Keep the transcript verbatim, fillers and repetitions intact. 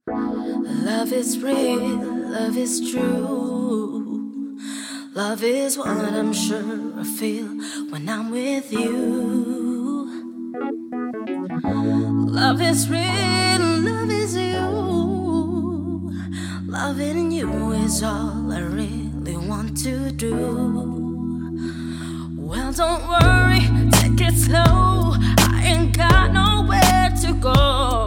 Love is real, love is true. Love is what I'm sure I feel when I'm with you. Love is real, love is you. Loving you is all I really want to do. Well, don't worry, take it slow. I ain't got nowhere to go.